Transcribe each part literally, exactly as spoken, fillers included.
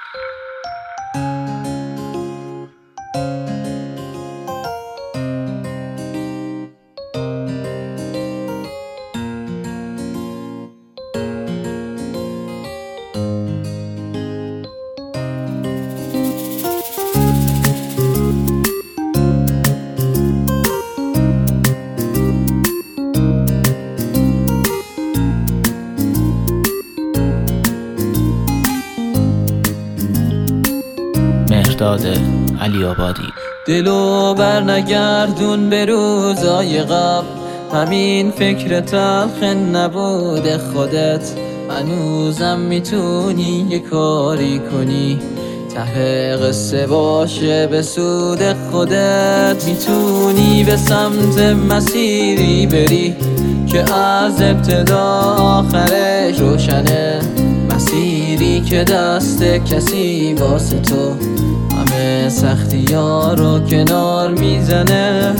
مهرداد علی‌آبادی. دلو بر نگردون به روزای قبل، همین فکر تلخ نبود خودت. هنوزم میتونی یه کاری کنی، ته قصه باشه به سود خودت. میتونی به سمت مسیری بری که از ابتدا آخرش روشنه، مسیری که دست کسی واسه تو همه سختی ها رو کنار میزنه.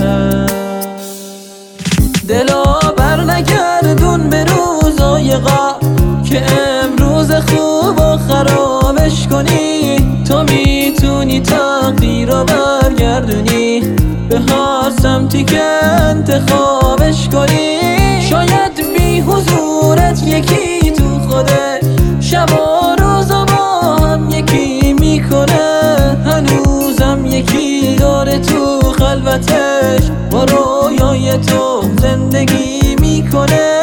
دلو بر نگردون به روزای قبل که امروز خوب و خرابش کنی. تو میتونی تقدیر رو برگردونی به هر سمتی که انتخابش کنی. شاید بی حضورت یکی تو خودش شب و روزا با هم یکی میکنه. هنوزم یکی داره تو خلوتش با رویای تو زندگی میکنه.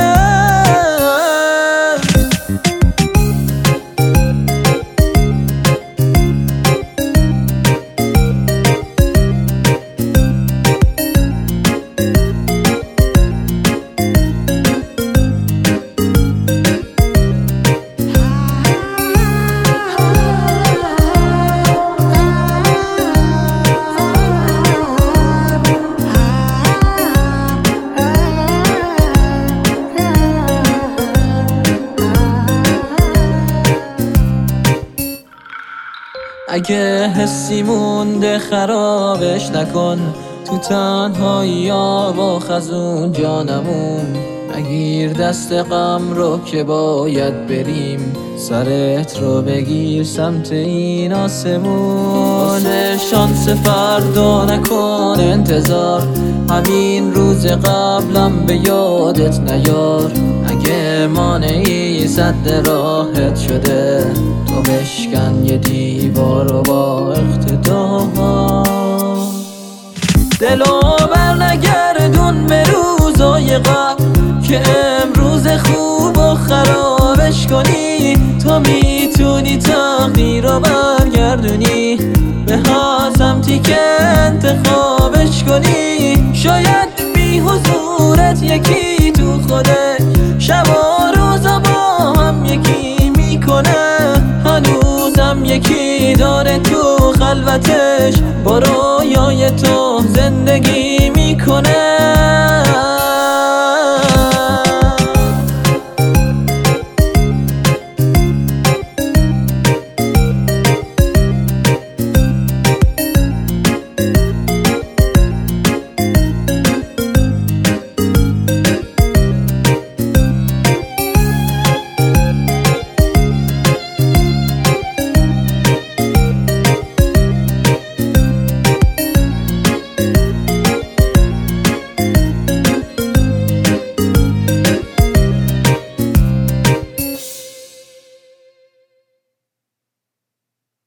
اگه حسی مونده خرابش نکن، تو تنهایی ها با خزون جانمون. نگیر دست غم رو که باید بریم، سرت رو بگیر سمت این آسمون. واسه شانس فردا نکن انتظار، همین روز قبلم به یادت نیار. اگه مانعی سد راحت شده، تو بشکن یه دیوار و با اقتدار. دلو بر نگردون به روزای قبل که امروز خوب و خرابش کنی. تو میتونی تقدیر رو برگردونی به هر سمتی که انتخابش کنی. شاید بی حضورت یکی تو خودش شب و روزا با هم یکی میکنه. هنوزم یکی داره تو خلوتش با رویای تو زندگی میکنه.